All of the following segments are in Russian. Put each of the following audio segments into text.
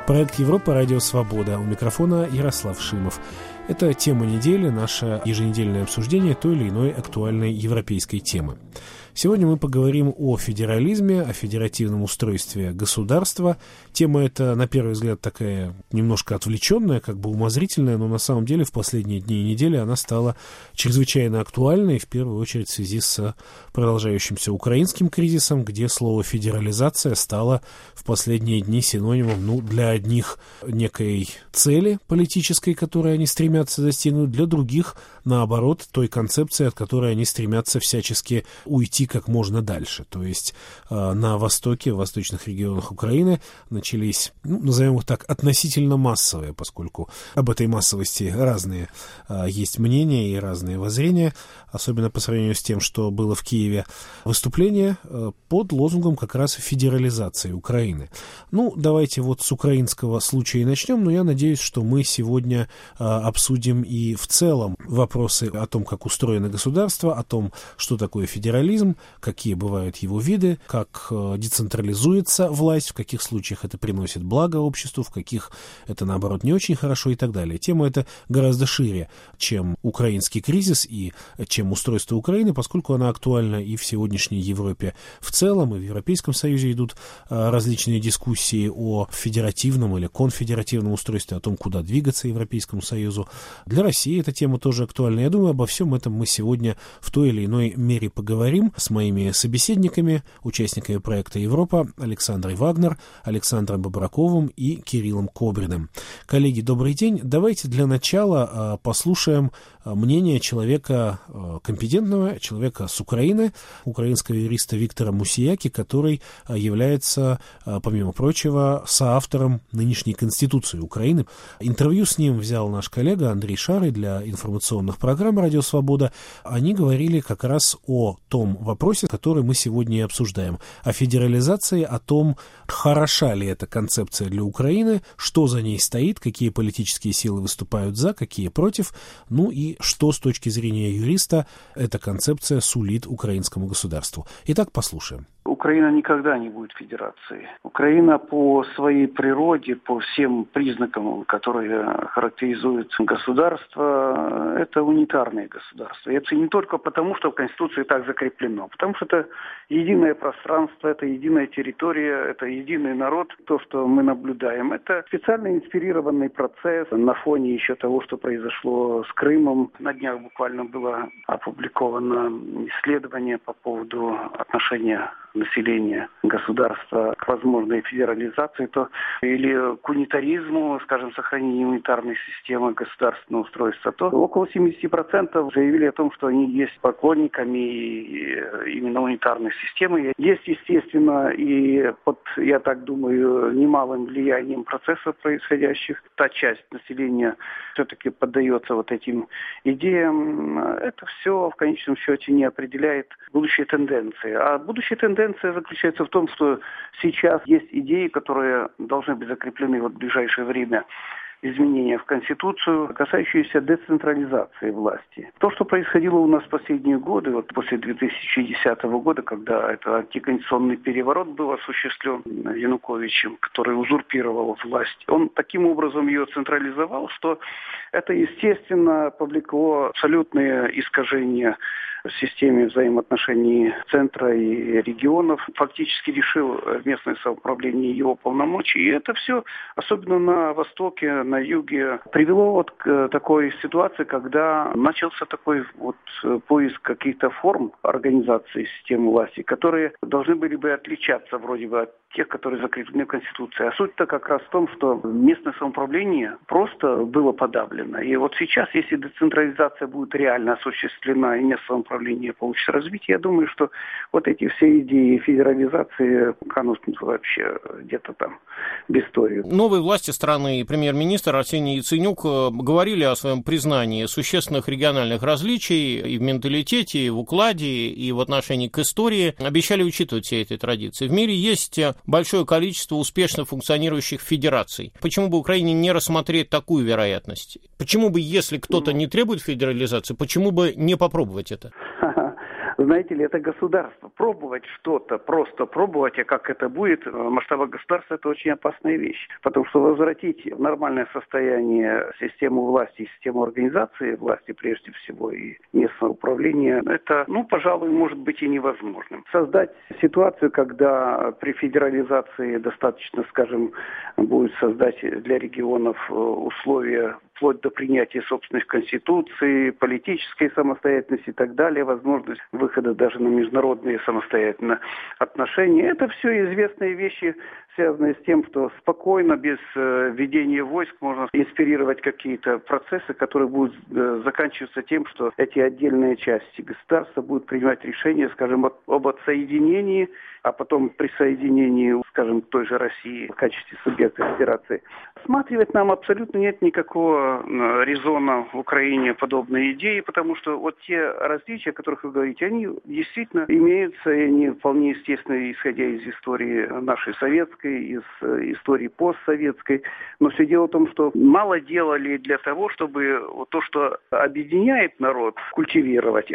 Проект «Европа. Радио Свобода». У микрофона Ярослав Шимов. Это тема недели, наше еженедельное обсуждение той или иной актуальной европейской темы. Сегодня мы поговорим о федерализме, о федеративном устройстве государства. Тема эта, на первый взгляд, такая немножко отвлеченная, как бы умозрительная, но на самом деле в последние дни и недели она стала чрезвычайно актуальной, в первую очередь в связи с продолжающимся украинским кризисом, где слово «федерализация» стало в последние дни синонимом, для одних некой цели политической, которой они стремятся достигнуть, для других, наоборот, той концепции, от которой они стремятся всячески уйти как можно дальше. То есть на востоке, в восточных регионах Украины начались, назовем их так, относительно массовые, поскольку об этой массовости разные есть мнения и разные воззрения, особенно по сравнению с тем, что было в Киеве, выступление под лозунгом как раз федерализации Украины. Давайте вот с украинского случая и начнем, но я надеюсь, что мы сегодня обсудим и в целом вопросы о том, как устроено государство, о том, что такое федерализм, какие бывают его виды, как децентрализуется власть, в каких случаях это приносит благо обществу, в каких это, наоборот, не очень хорошо и так далее. Тема эта гораздо шире, чем украинский кризис и чем устройство Украины, поскольку она актуальна и в сегодняшней Европе в целом, и в Европейском Союзе идут различные дискуссии о федеративном или конфедеративном устройстве, о том, куда двигаться Европейскому Союзу. Для России эта тема тоже актуальна. Я думаю, обо всем этом мы сегодня в той или иной мере поговорим с моими собеседниками, участниками проекта «Европа» Александрой Вагнер, Александром Бобраковым и Кириллом Кобриным. Коллеги, добрый день. Давайте для начала послушаем мнение человека компетентного, человека с Украины, украинского юриста Виктора Мусияки, который является, помимо прочего, соавтором нынешней Конституции Украины. Интервью с ним взял наш коллега Андрей Шарый для информационных программ «Радио Свобода». Они говорили как раз о том вопросе, который мы сегодня и обсуждаем, о федерализации, о том, хороша ли эта концепция для Украины, что за ней стоит, какие политические силы выступают за, какие против, и что с точки зрения юриста эта концепция сулит украинскому государству. Итак, послушаем. Украина никогда не будет федерацией. Украина по своей природе, по всем признакам, которые характеризуют государство, это унитарное государство. И это не только потому, что в Конституции так закреплено, потому что это единое пространство, это единая территория, это единый народ. То, что мы наблюдаем, это специально инспирированный процесс на фоне еще того, что произошло с Крымом. На днях буквально было опубликовано исследование по поводу отношения населения государства к возможной федерализации, или к унитаризму, скажем, сохранению унитарной системы государственного устройства, то около 70% заявили о том, что они есть поклонниками именно унитарной системы. Есть, естественно, и под, я так думаю, немалым влиянием процессов происходящих. Та часть населения все-таки поддается вот этим идеям. Это все в конечном счете не определяет будущие тенденции. А будущие тенденция заключается в том, что сейчас есть идеи, которые должны быть закреплены в ближайшее время, изменения в Конституцию, касающиеся децентрализации власти. То, что происходило у нас в последние годы, после 2010 года, когда этот антиконституционный переворот был осуществлен Януковичем, который узурпировал власть, он таким образом ее централизовал, что это, естественно, повлекло абсолютные искажения в системе взаимоотношений центра и регионов, фактически решил местное самоуправление его полномочий. И это все, особенно на Востоке, на Юге, привело к такой ситуации, когда начался такой поиск каких-то форм организации системы власти, которые должны были бы отличаться вроде бы от тех, которые закреплены в Конституции. А суть-то как раз в том, что местное самоуправление просто было подавлено. И сейчас, если децентрализация будет реально осуществлена и местное самоуправление получит развитие, я думаю, что эти все идеи федерализации канут вообще где-то там в историю. Новые власти страны и премьер-министр Арсений Яценюк говорили о своем признании существенных региональных различий и в менталитете, и в укладе, и в отношении к истории. Обещали учитывать все эти традиции. В мире есть большое количество успешно функционирующих федераций. Почему бы Украине не рассмотреть такую вероятность? Почему бы, если кто-то не требует федерализации, почему бы не попробовать это? знаете ли, это государство. Пробовать что-то, просто пробовать, а как это будет, в масштабах государства, это очень опасная вещь. Потому что возвратить в нормальное состояние систему власти, систему организации власти, прежде всего, и местного управления, это, пожалуй, может быть и невозможным. Создать ситуацию, когда при федерализации достаточно, скажем, будет создать для регионов условия вплоть до принятия собственных конституций, политической самостоятельности и так далее, возможность выхода даже на международные самостоятельные отношения. Это все известные вещи, связанные с тем, что спокойно, без введения войск, можно инспирировать какие-то процессы, которые будут заканчиваться тем, что эти отдельные части государства будут принимать решения, скажем, об отсоединении, а потом присоединении, скажем, той же России в качестве субъекта федерации. Рассматривать нам абсолютно нет никакого резона в Украине подобной идеи, потому что вот те различия, о которых вы говорите, они действительно имеются, и они вполне естественно, исходя из истории нашей советской, из истории постсоветской. Но все дело в том, что мало делали для того, чтобы то, что объединяет народ, культивировать,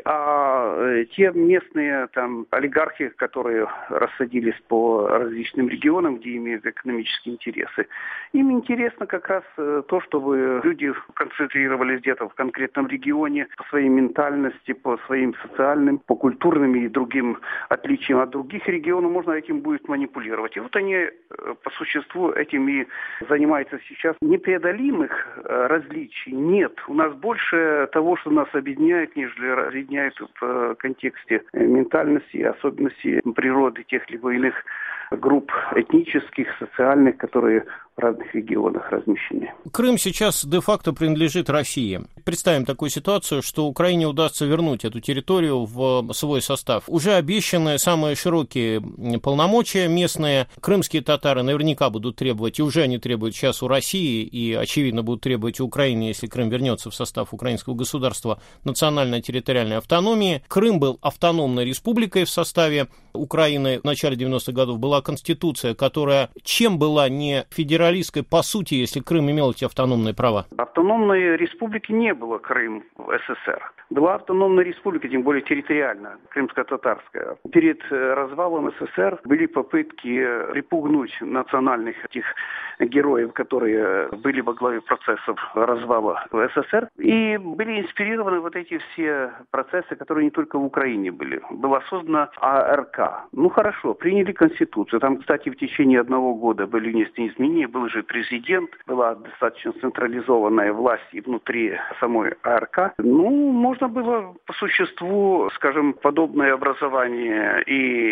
а те местные там олигархи, которые рассадились по различным регионам, где имеют экономические интересы. Им интересно как раз то, чтобы люди концентрировались где-то в конкретном регионе по своей ментальности, по своим социальным, по культурным и другим отличиям от других регионов. Можно этим будет манипулировать. И вот они по существу этим и занимаются сейчас. Непреодолимых различий нет. У нас больше того, что нас объединяет, нежели разъединяет в контексте ментальности и особенностей природы тех либо иных групп этнических, социальных, которые в разных регионах размещены. Крым сейчас де-факто принадлежит России. Представим такую ситуацию, что Украине удастся вернуть эту территорию в свой состав. Уже обещаны самые широкие полномочия местные. Крымские татары наверняка будут требовать, и уже они требуют сейчас у России, и, очевидно, будут требовать у Украины, если Крым вернется в состав украинского государства, национальной территориальной автономии. Крым был автономной республикой в составе Украины. В начале 90-х годов была конституция, которая чем была не федералистской, по сути, если Крым имел эти автономные права? Автономной республики не было Крым в СССР. Была автономная республика, тем более территориально, крымско-татарская. Перед развалом СССР были попытки припугнуть национальных этих героев, которые были во главе процессов развала СССР. И были инспирированы вот эти все процессы, которые не только в Украине были. Была создана АРК. Хорошо, приняли Конституцию. Там, кстати, в течение 1 года были внесены изменения. Был же президент, была достаточно централизованная власть и внутри самой АРК. Можно было по существу, скажем, подобное образование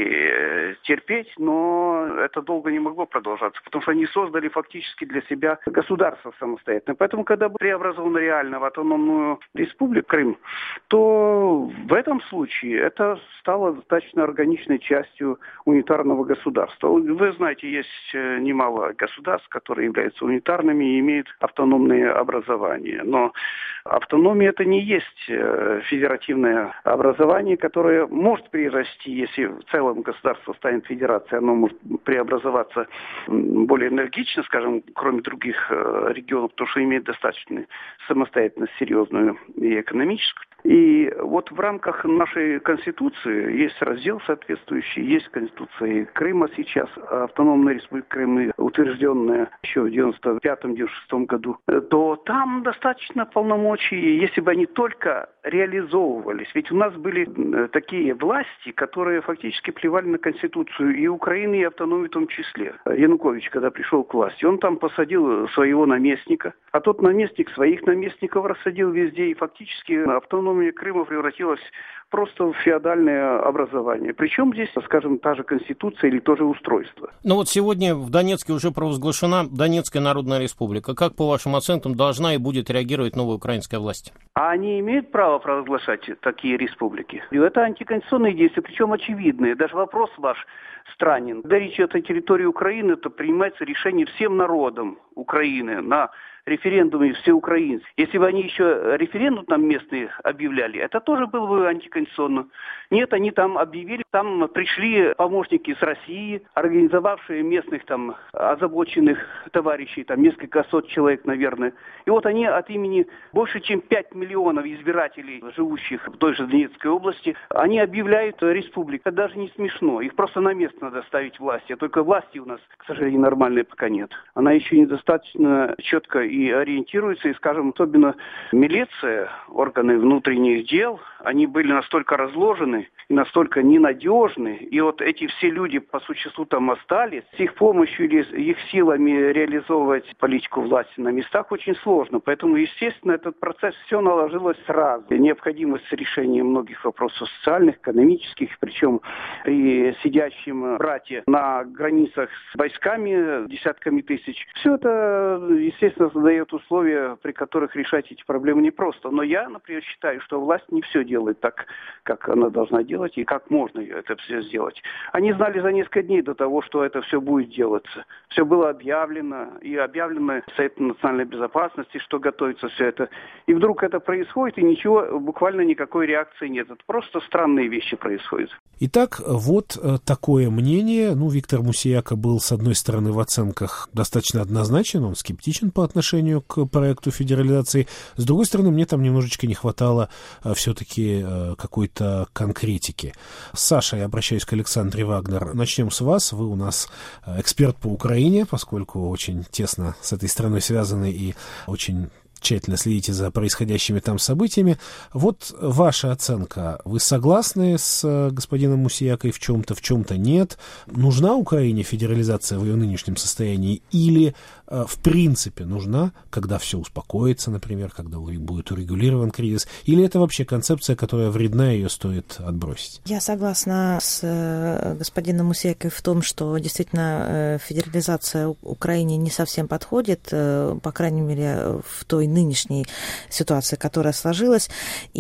и терпеть, но это долго не могло продолжаться, потому что они создали фактически для себя государство самостоятельное. Поэтому, когда был преобразован реально в автономную республику Крым, то в этом случае это стало достаточно органичной частью унитарного государства. Вы знаете, есть немало государств, которые являются унитарными и имеют автономные образования. Но автономия это не есть федеративное образование, которое может прирасти, если в целом государство станет федерацией, оно может преобразоваться более энергично, скажем, кроме других регионов, потому что имеет достаточно самостоятельность серьезную и экономическую. И вот в рамках нашей Конституции есть раздел соответствующий, есть Конституция Крыма сейчас, автономная республика Крым, утвержденная еще в 1995-1996 году, то там достаточно полномочий, если бы они только реализовывались. Ведь у нас были такие власти, которые фактически плевали на Конституцию и Украины, и автономии в том числе. Янукович, когда пришел к власти, он там посадил своего наместника, а тот наместник своих наместников рассадил везде, и фактически автономия Крыма превратилась просто в феодальное образование. Причем здесь, скажем, та же Конституция или то же устройство. Но вот сегодня в Донецке уже провозглашена Донецкая Народная Республика. Как, по вашим оценкам, должна и будет реагировать новая украинская власть? А они имеют право провозглашать такие республики? И это антиконституционные действия, причем очевидные. Даже вопрос ваш странен. Когда речь идет о территории Украины, то принимается решение всем народам Украины на референдуме всеукраинском. Если бы они еще референдум там местные объявляли, это тоже было бы антиконституционно. Нет, они там объявили, там пришли помощники с России, организовавшие местных там озабоченных товарищей, там несколько сот человек, наверное. И вот они от имени больше чем 5 миллионов избирателей, живущих в той же Донецкой области, они объявляют республику. Это даже не смешно. Их просто на место надо ставить власти. А только власти у нас, к сожалению, нормальной пока нет. Она еще недостаточно четко и ориентируется. И, скажем, особенно милиция, органы внутренних дел, они были настолько разложены и настолько ненадежны. И вот эти все люди по существу там остались. С их помощью или их силами реализовывать политику власти на местах очень сложно. Поэтому, естественно, этот процесс все наложилось сразу. Необходимость решения многих вопросов социальных, экономических, причем при сидящем брате на границах с войсками, десятками тысяч. Все это, естественно, создает условия, при которых решать эти проблемы непросто. Но я, например, считаю, что власть не все делает так, как она должна делать, и как можно это все сделать. Они знали за несколько дней до того, что это все будет делаться. Все было объявлено, и объявлено Советом национальной безопасности, что готовится все это. И вдруг это происходит, и ничего, буквально никакой реакции нет. Это просто странные вещи происходят. Итак, вот такое мнение. Виктор Мусияка был, с одной стороны, в оценках достаточно однозначен, он скептичен по отношению к проекту федерализации. С другой стороны, мне там немножечко не хватало все-таки какой-то конкретики. Саша, я обращаюсь к Александре Вагнер. Начнем с вас. Вы у нас эксперт по Украине, поскольку очень тесно с этой страной связаны и очень тщательно следите за происходящими там событиями. Вот ваша оценка. Вы согласны с господином Мусиякой в чем-то нет? Нужна Украине федерализация в ее нынешнем состоянии? Или в принципе нужна, когда все успокоится, например, когда будет урегулирован кризис? Или это вообще концепция, которая вредна, ее стоит отбросить? Я согласна с господином Мусиякой в том, что действительно федерализация Украине не совсем подходит, по крайней мере, в той нынешней ситуации, которая сложилась.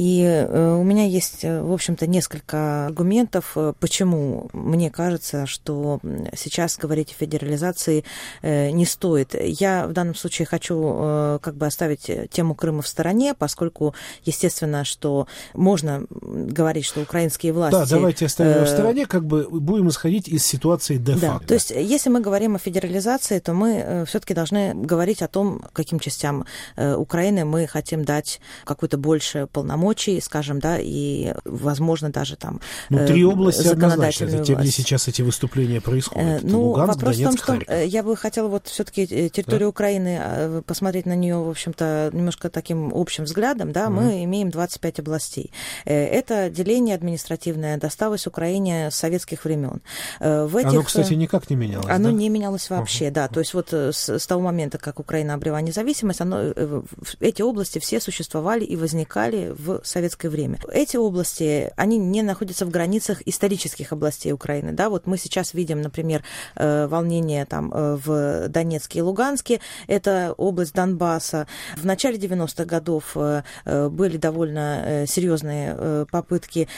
И у меня есть, в общем-то, несколько аргументов, почему мне кажется, что сейчас говорить о федерализации не стоит. Я в данном случае хочу оставить тему Крыма в стороне, поскольку, естественно, что можно говорить, что украинские власти... Да, давайте оставим его в стороне, будем исходить из ситуации де-факто. Да, то есть, если мы говорим о федерализации, то мы все-таки должны говорить о том, каким частям Украины мы хотим дать какое-то больше полномочий, скажем, да, и, возможно, даже там три области однозначно, это те, где сейчас эти выступления происходят. Луганск, Донецк, Харьков. Я бы хотела все-таки территорию Украины, посмотреть на нее, в общем-то, немножко таким общим взглядом, да, мы имеем 25 областей. Это деление административное досталось Украине с советских времен. Оно, кстати, никак не менялось. Оно не менялось вообще, да. То есть вот с того момента, как Украина обрела независимость, эти области все существовали и возникали в советское время. Эти области, они не находятся в границах исторических областей Украины, да. Вот мы сейчас видим, например, волнения там в Донецке и Луганске, это область Донбасса. В начале 90-х годов были довольно серьезные попытки,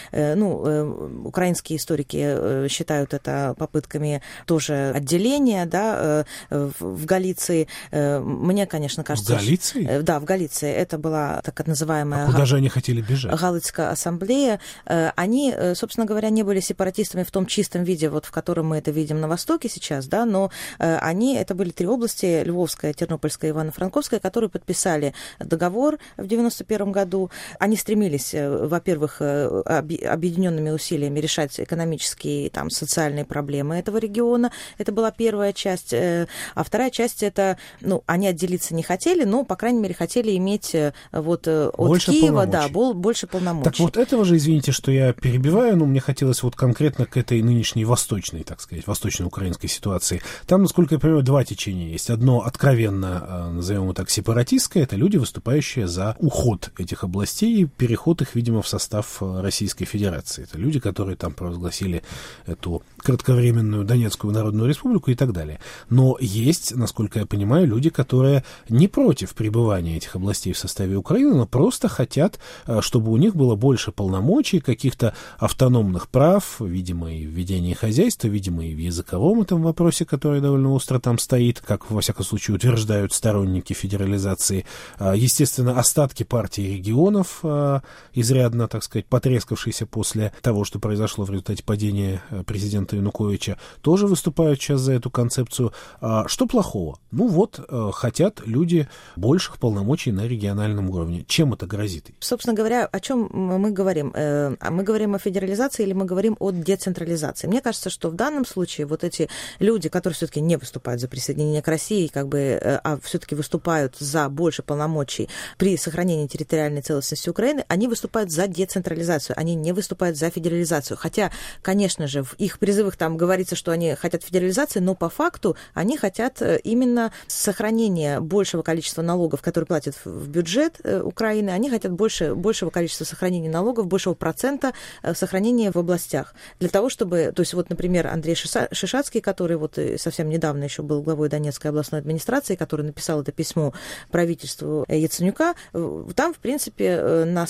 украинские историки считают это попытками тоже отделения, да, в Галиции. Мне, конечно, кажется... В Галиции? Да, в Галиции. Это была так называемая... А куда же они хотели бежать? Галицкая ассамблея. Они, собственно говоря, не были сепаратистами в том чистом виде, вот в котором мы это видим на Востоке сейчас, да, но это были три области, Львовская, Тернопольская, Ивано-Франковская, которые подписали договор в 91 году. Они стремились, во-первых, объединенными усилиями решать экономические, там, социальные проблемы этого региона. Это была первая часть. А вторая часть, это, они отделиться не хотели, но, по крайней мере, хотели иметь от больше Киева, полномочий. Больше полномочий. Так вот этого же, извините, что я перебиваю, но мне хотелось вот конкретно к этой нынешней восточной, так сказать, восточно-украинской ситуации. Там, насколько я понимаю, два течения есть. Одно откровенно, назовем его так, сепаратистское, это люди, выступающие за уход этих областей и переход их, видимо, в состав Российской Федерации. Это люди, которые там провозгласили эту кратковременную Донецкую Народную Республику и так далее. Но есть, насколько я понимаю, люди, которые не против пребывания существования этих областей в составе Украины, но просто хотят, чтобы у них было больше полномочий, каких-то автономных прав, видимо, и в ведении хозяйства, видимо, и в языковом этом вопросе, который довольно остро там стоит, как, во всяком случае, утверждают сторонники федерализации. Естественно, остатки партии регионов, изрядно, так сказать, потрескавшиеся после того, что произошло в результате падения президента Януковича, тоже выступают сейчас за эту концепцию. Что плохого? Ну вот, хотят люди больших полномочий на региональном уровне. Чем это грозит? Собственно говоря, о чем мы говорим? Мы говорим о федерализации или мы говорим о децентрализации? Мне кажется, что в данном случае вот эти люди, которые все-таки не выступают за присоединение к России, а все-таки выступают за больше полномочий при сохранении территориальной целостности Украины, они выступают за децентрализацию, они не выступают за федерализацию. Хотя, конечно же, в их призывах там говорится, что они хотят федерализации, но по факту они хотят именно сохранения большего количества налогов, которые платят в бюджет Украины, они хотят большего количества сохранения налогов, большего процента сохранения в областях. Для того, чтобы, то есть вот, например, Андрей Шишацкий, который вот совсем недавно еще был главой Донецкой областной администрации, который написал это письмо правительству Яценюка, там, в принципе, на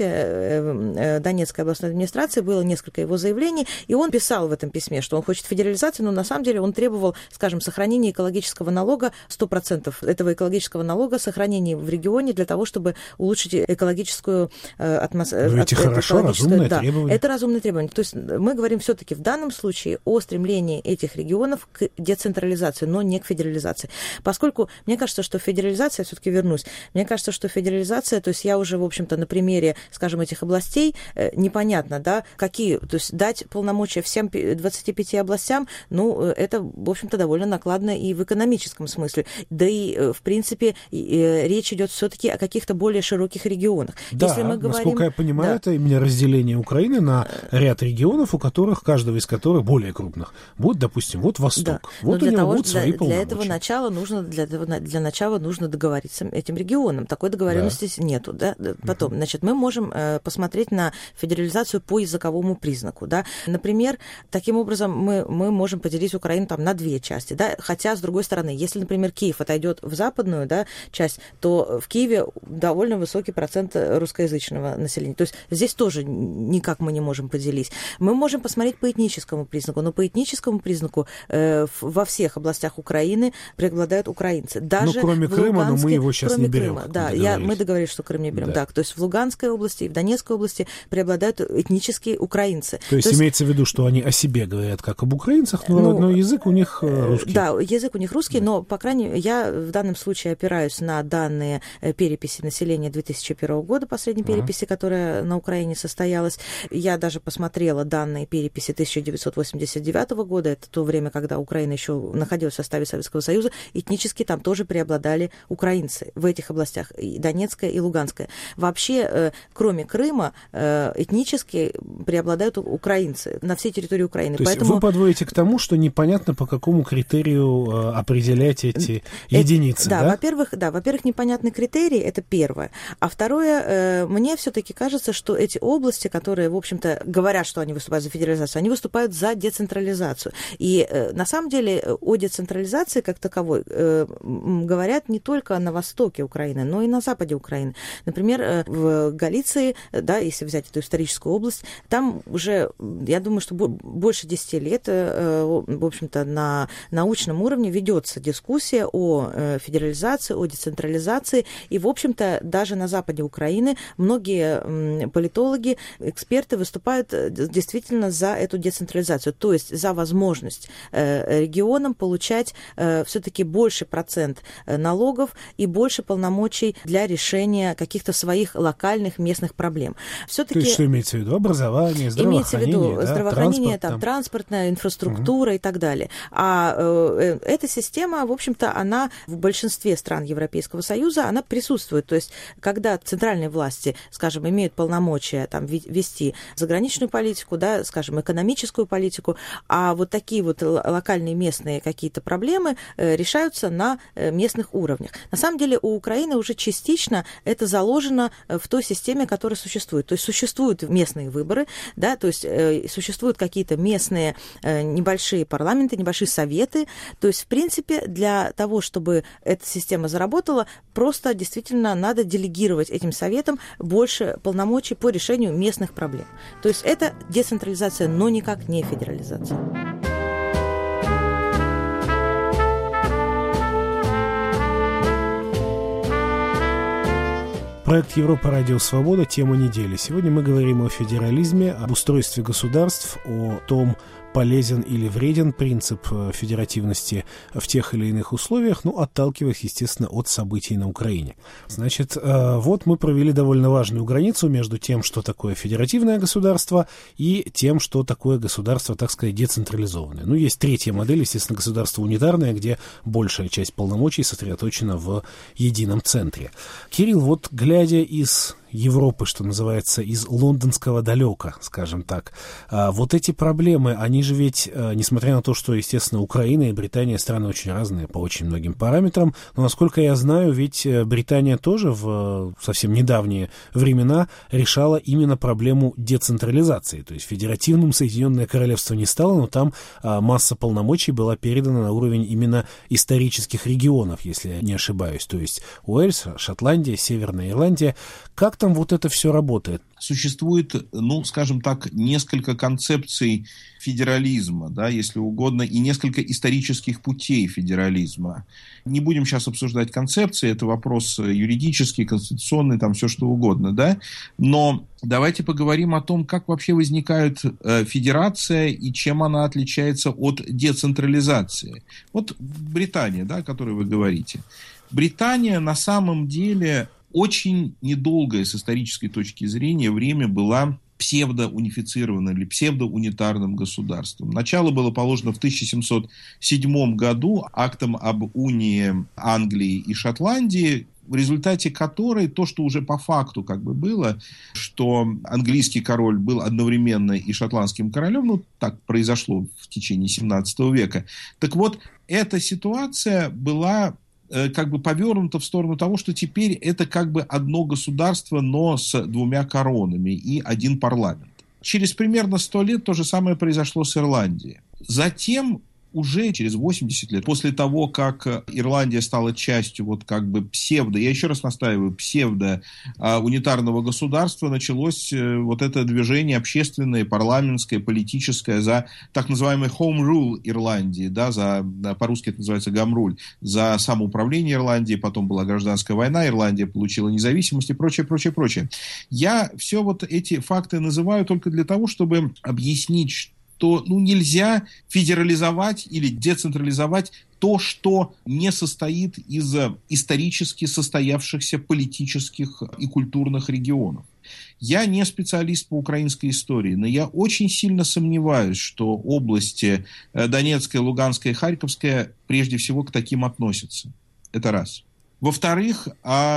сайте Донецкой областной администрации было несколько его заявлений, и он писал в этом письме, что он хочет федерализации, но на самом деле он требовал, скажем, сохранения экологического налога, 100% этого экологического налога, сохранения в регионе для того, чтобы улучшить экологическую атмосферу. Это хорошо, разумное требование. Это разумное требование. То есть мы говорим все-таки в данном случае о стремлении этих регионов к децентрализации, но не к федерализации. Поскольку мне кажется, что федерализация, все-таки вернусь, мне кажется, что федерализация, то есть я уже, в общем-то, на примере, скажем, этих областей, непонятно, да, какие, то есть дать полномочия всем 25 областям, ну, это, в общем-то, довольно накладно и в экономическом смысле. Да и, в принципе, речь идет все-таки о каких-то более широких регионах. Да, если мы говорим, насколько я понимаю, да, это именно разделение Украины на ряд регионов, каждого из которых более крупных будет, допустим, вот Восток. Да. Вот у него будут свои полномочия. Для начала нужно договориться этим регионам. Такой договоренности нету. Да? Потом, значит, мы можем посмотреть на федерализацию по языковому признаку. Да? Например, таким образом мы можем поделить Украину там на две части. Да? Хотя, с другой стороны, если, например, Киев отойдет в западную, да, часть, то в Киеве довольно высокий процент русскоязычного населения. То есть здесь тоже никак мы не можем поделить. Мы можем посмотреть по этническому признаку, но по этническому признаку во всех областях Украины преобладают украинцы. Даже кроме Крыма, но мы его сейчас не берем. Крыма, да, мы договорились, что Крым не берем. Да. То есть в Луганской области и в Донецкой области преобладают этнические украинцы. То есть имеется в виду, что они о себе говорят как об украинцах, но родной язык у них русский. Да, язык у них русский, но, по крайней мере, я в данном случае опираюсь на данные переписи населения 2001 года, последней переписи, которая на Украине состоялась. Я даже посмотрела данные переписи 1989 года, это то время, когда Украина еще находилась в составе Советского Союза, этнически там тоже преобладали украинцы в этих областях, и Донецкая, и Луганская. Вообще, кроме Крыма, этнически преобладают украинцы на всей территории Украины. То есть вы подводите к тому, что непонятно, по какому критерию определять эти единицы, да? Во-первых, непонятный критерий, это первое. А второе, мне все-таки кажется, что эти области, которые, в общем-то, говорят, что они выступают за федерализацию, они выступают за децентрализацию. И на самом деле о децентрализации как таковой говорят не только на востоке Украины, но и на западе Украины. Например, в Галиции, да, если взять эту историческую область, там уже, я думаю, что больше 10 лет, в общем-то, на научном уровне ведется дискуссия о федерализации, о децентрализации. И, в общем-то, даже на западе Украины многие политологи, эксперты выступают действительно за эту децентрализацию, то есть за возможность регионам получать все-таки больше процент налогов и больше полномочий для решения каких-то своих локальных местных проблем. Все-таки, то есть что имеется в виду? Образование, здравоохранение, имеется в виду здравоохранение, транспортная инфраструктура и так далее. А эта система, в общем-то, она в большинстве стран Европейского Союза, она присутствует. То есть, когда центральные власти, скажем, имеют полномочия там вести заграничную политику, да, скажем, экономическую политику, а вот такие вот локальные местные какие-то проблемы решаются на местных уровнях. На самом деле у Украины уже частично это заложено в той системе, которая существует. То есть существуют местные выборы, да, то есть существуют какие-то местные небольшие парламенты, небольшие советы. То есть, в принципе, для того, чтобы эта система заработала, просто действительно надо делегировать этим советам больше полномочий по решению местных проблем. То есть это децентрализация, но никак не федерализация. Проект «Европа. Радио Свобода». Тема недели. Сегодня мы говорим о федерализме, об устройстве государств, о том, полезен или вреден принцип федеративности в тех или иных условиях, отталкиваясь, естественно, от событий на Украине. Значит, вот мы провели довольно важную границу между тем, что такое федеративное государство, и тем, что такое государство, так сказать, децентрализованное. Есть третья модель, естественно, государство унитарное, где большая часть полномочий сосредоточена в едином центре. Кирилл, вот глядя из Европы, что называется, из лондонского далека, скажем так. Вот эти проблемы, они же ведь, несмотря на то, что, естественно, Украина и Британия страны очень разные по очень многим параметрам, но, насколько я знаю, ведь Британия тоже в совсем недавние времена решала именно проблему децентрализации. То есть федеративным Соединенное Королевство не стало, но там масса полномочий была передана на уровень именно исторических регионов, если я не ошибаюсь. То есть Уэльс, Шотландия, Северная Ирландия. Как там вот это все работает? Существует, скажем так, несколько концепций федерализма, если угодно, и несколько исторических путей федерализма. Не будем сейчас обсуждать концепции, это вопрос юридический, конституционный, там все что угодно, но давайте поговорим о том, как вообще возникает федерация и чем она отличается от децентрализации. Вот Британия, о которой вы говорите. Британия на самом деле очень недолгое с исторической точки зрения время была псевдоунифицированным или псевдоунитарным государством. Начало было положено в 1707 году актом об унии Англии и Шотландии, в результате которой то, что уже по факту было, что английский король был одновременно и шотландским королем, так произошло в течение 17 века. Так вот, эта ситуация была повернуто в сторону того, что теперь это одно государство, но с двумя коронами и один парламент. Через примерно 100 лет то же самое произошло с Ирландией. Затем уже через 80 лет, после того, как Ирландия стала частью я еще раз настаиваю, псевдо-унитарного государства, началось это движение общественное, парламентское, политическое за так называемый home rule Ирландии, по-русски это называется гамруль, за самоуправление Ирландии, потом была гражданская война, Ирландия получила независимость и прочее. Я все эти факты называю только для того, чтобы объяснить, что нельзя федерализовать или децентрализовать то, что не состоит из исторически состоявшихся политических и культурных регионов. Я не специалист по украинской истории, но я очень сильно сомневаюсь, что области Донецкая, Луганская и Харьковская прежде всего к таким относятся. Это раз. Во-вторых,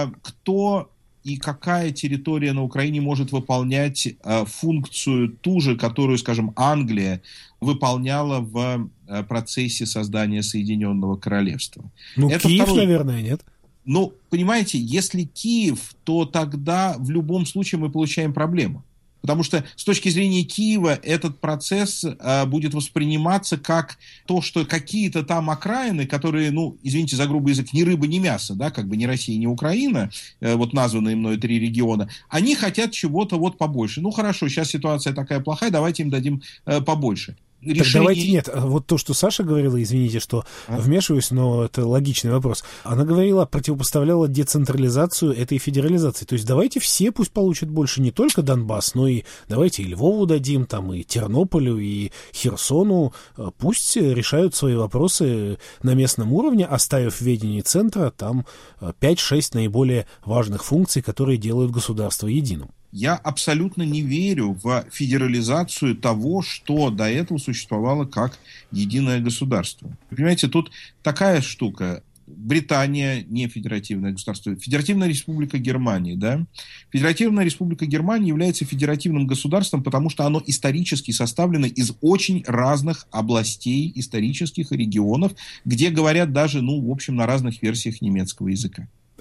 кто и какая территория на Украине может выполнять функцию ту же, которую, скажем, Англия выполняла в процессе создания Соединенного Королевства. Это Киев, наверное, нет? Понимаете, если Киев, то тогда в любом случае мы получаем проблему. Потому что с точки зрения Киева этот процесс будет восприниматься как то, что какие-то там окраины, которые, извините за грубый язык, ни рыба, ни мясо, ни Россия, ни Украина, названные мной 3 региона, они хотят чего-то побольше. Хорошо, сейчас ситуация такая плохая, давайте им дадим побольше. Так давайте нет. Вот то, что Саша говорила, извините, что вмешиваюсь, но это логичный вопрос. Она противопоставляла децентрализацию этой федерализации. То есть давайте все пусть получат больше, не только Донбасс, но и давайте и Львову дадим, и Тернополю, и Херсону. Пусть решают свои вопросы на местном уровне, оставив в ведении центра там 5-6 наиболее важных функций, которые делают государство единым. Я абсолютно не верю в федерализацию того, что до этого существовало как единое государство. Понимаете, тут такая штука. Британия не федеративное государство. Федеративная республика Германии, Федеративная республика Германии является федеративным государством, потому что оно исторически составлено из очень разных областей исторических и регионов, где говорят даже, на разных версиях немецкого языка.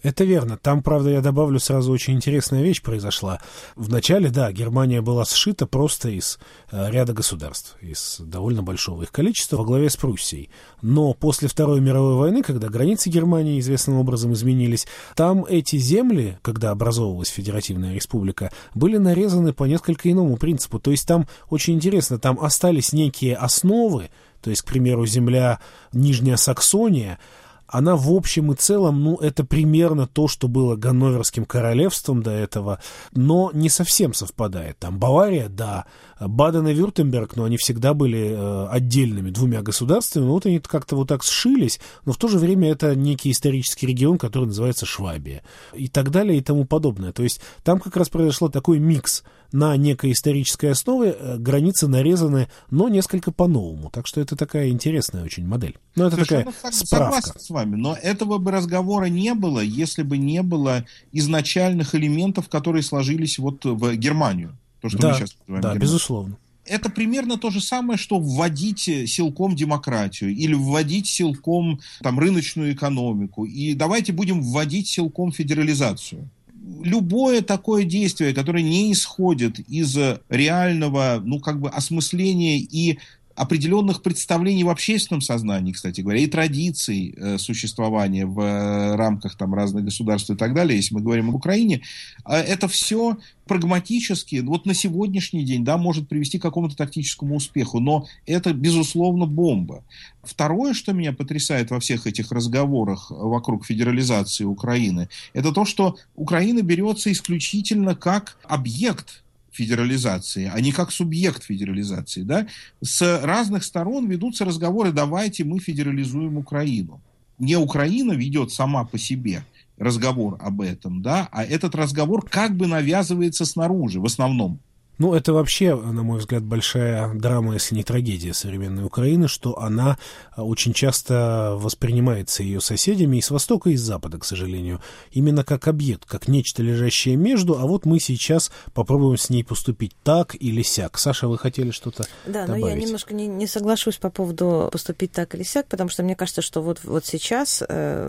Это верно. Там, правда, я добавлю сразу, очень интересная вещь произошла. Вначале, да, Германия была сшита просто из ряда государств, из довольно большого их количества, во главе с Пруссией. Но после Второй мировой войны, когда границы Германии известным образом изменились, там эти земли, когда образовывалась Федеративная Республика, были нарезаны по несколько иному принципу. То есть там, очень интересно, там остались некие основы, то есть, к примеру, земля Нижняя Саксония, она в общем и целом, это примерно то, что было Ганноверским королевством до этого, но не совсем совпадает. Там Бавария, да, Баден и Вюртемберг, но они всегда были отдельными двумя государствами, вот они как-то вот так сшились, но в то же время это некий исторический регион, который называется Швабия, и так далее, и тому подобное. То есть там как раз произошел такой микс. На некой исторической основе границы нарезаны, но несколько по-новому. Так что это такая интересная очень модель. Но это совершенно такая справка. Согласен с вами, но этого бы разговора не было, если бы не было изначальных элементов, которые сложились вот в Германию. То, что мы сейчас называем Германией. Безусловно. Это примерно то же самое, что вводить силком демократию или вводить силком рыночную экономику. И давайте будем вводить силком федерализацию. Любое такое действие, которое не исходит из реального, осмысления и определенных представлений в общественном сознании, кстати говоря, и традиций существования в рамках разных государств и так далее, если мы говорим об Украине, это все прагматически, на сегодняшний день, может привести к какому-то тактическому успеху, но это, безусловно, бомба. Второе, что меня потрясает во всех этих разговорах вокруг федерализации Украины, это то, что Украина берется исключительно как объект федерализации, а не как субъект федерализации. Да? С разных сторон ведутся разговоры, давайте мы федерализуем Украину. Не Украина ведет сама по себе разговор об этом, да, а этот разговор как бы навязывается снаружи, в основном. Это вообще, на мой взгляд, большая драма, если не трагедия современной Украины, что она очень часто воспринимается ее соседями и с востока, и с запада, к сожалению, именно как объект, как нечто лежащее между, а вот мы сейчас попробуем с ней поступить так или сяк. Саша, вы хотели что-то добавить? Да, но я немножко не соглашусь по поводу поступить так или сяк, потому что мне кажется, что вот сейчас,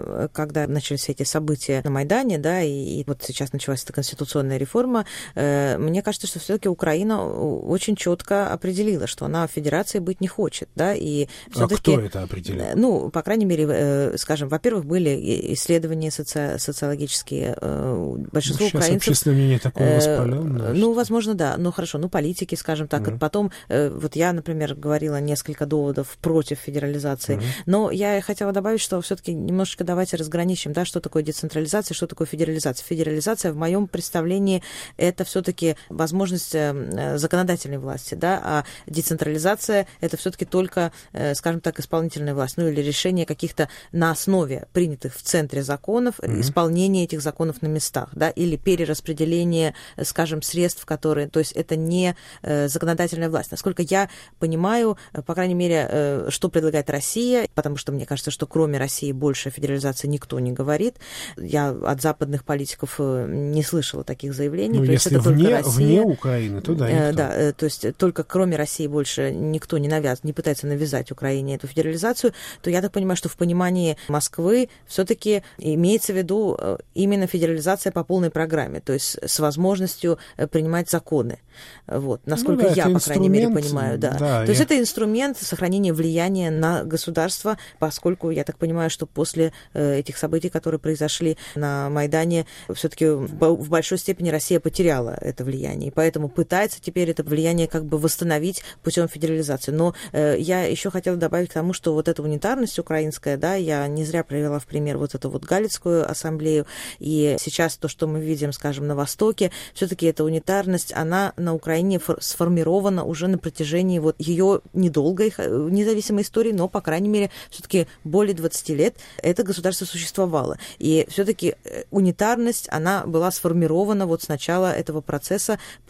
когда начались эти события на Майдане, да, и вот сейчас началась эта конституционная реформа, мне кажется, что все-таки Украина очень четко определила, что она в федерации быть не хочет, да, и все-таки... А кто это определил? По крайней мере, скажем, во-первых, были исследования социологические, большинство сейчас украинцев... общественное мнение такое воспаленное. Возможно, да, хорошо, политики, скажем так, и потом, вот я, например, говорила несколько доводов против федерализации, но я хотела добавить, что все-таки немножечко давайте разграничим, да, что такое децентрализация, что такое федерализация. Федерализация, в моем представлении, это все-таки возможность законодательной власти, да, а децентрализация — это все-таки только, скажем так, исполнительная власть, или решение каких-то на основе принятых в центре законов, исполнение этих законов на местах, да, или перераспределение, скажем, средств, которые, то есть это не законодательная власть. Насколько я понимаю, по крайней мере, что предлагает Россия, потому что мне кажется, что кроме России больше о федерализации никто не говорит. Я от западных политиков не слышала таких заявлений. То если есть это вне Украины, то да, никто. Да, то есть только кроме России больше никто не пытается навязать Украине эту федерализацию, то я так понимаю, что в понимании Москвы все-таки имеется в виду именно федерализация по полной программе, то есть с возможностью принимать законы. Вот, насколько я, по крайней мере, понимаю, да. То есть это инструмент сохранения влияния на государство, поскольку я так понимаю, что после этих событий, которые произошли на Майдане, все-таки в большой степени Россия потеряла это влияние, и поэтому пытается теперь это влияние как бы восстановить путем федерализации. Но я еще хотела добавить к тому, что вот эта унитарность украинская, да, я не зря привела в пример вот эту вот Галицкую ассамблею, и сейчас то, что мы видим, скажем, на Востоке, все-таки эта унитарность, она на Украине сформирована уже на протяжении вот ее недолгой независимой истории, но, по крайней мере, все-таки более 20 лет это государство существовало. И все-таки унитарность, она была сформирована вот с начала этого процесса получения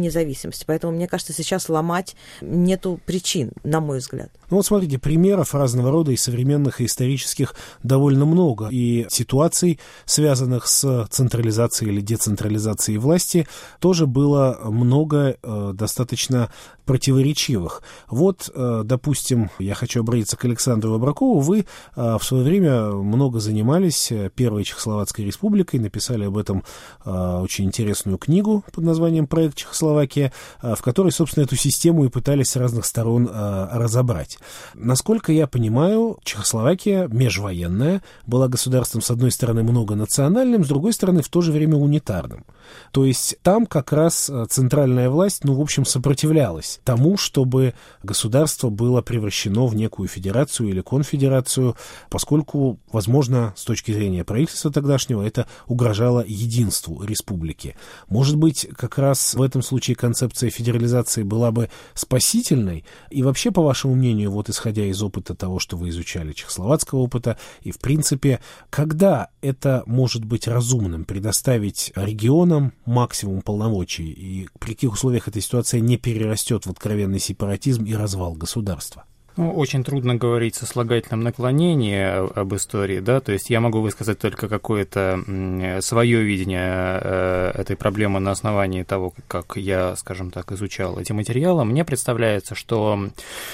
независимости. Поэтому, мне кажется, сейчас ломать нету причин, на мой взгляд. Ну вот смотрите, примеров разного рода и современных, и исторических довольно много. И ситуаций, связанных с централизацией или децентрализацией власти, тоже было много достаточно противоречивых. Вот, допустим, я хочу обратиться к Александру Выбракову. Вы в свое время много занимались Первой Чехословацкой республикой, написали об этом очень интересную книгу под названием «Проект Чехословакия», в которой, собственно, эту систему и пытались с разных сторон разобрать. Насколько я понимаю, Чехословакия межвоенная была государством, с одной стороны, многонациональным, с другой стороны, в то же время унитарным. То есть там как раз центральная власть, в общем, сопротивлялась тому, чтобы государство было превращено в некую федерацию или конфедерацию, поскольку, возможно, с точки зрения правительства тогдашнего, это угрожало единству республики. Может быть, как раз в этом случае концепция федерализации была бы спасительной? И вообще, по вашему мнению, вот исходя из опыта того, что вы изучали, чехословацкого опыта, и в принципе, когда это может быть разумным предоставить регионам максимум полномочий, и при каких условиях эта ситуация не перерастет в откровенный сепаратизм и развал государства? Очень трудно говорить о сослагательном наклонении об истории, да, то есть я могу высказать только какое-то свое видение этой проблемы на основании того, как я, скажем так, изучал эти материалы. Мне представляется, что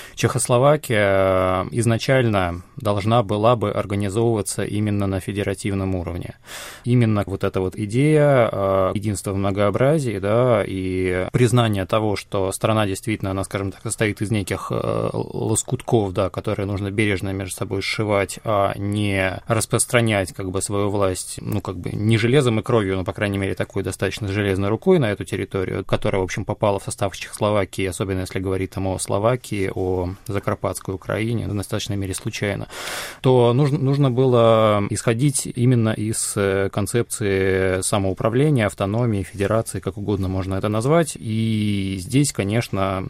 Чехословакия изначально должна была бы организовываться именно на федеративном уровне. Именно вот эта вот идея единства в многообразии, да, и признание того, что страна действительно, она, скажем так, состоит из неких лоскутков, да, которые нужно бережно между собой сшивать, а не распространять как бы свою власть, не железом и кровью, но, по крайней мере, такой достаточно железной рукой на эту территорию, которая, в общем, попала в состав Чехословакии, особенно если говорить там о Словакии, о Закарпатской Украине, в достаточной мере случайно, то нужно было исходить именно из концепции самоуправления, автономии, федерации, как угодно можно это назвать, и здесь, конечно,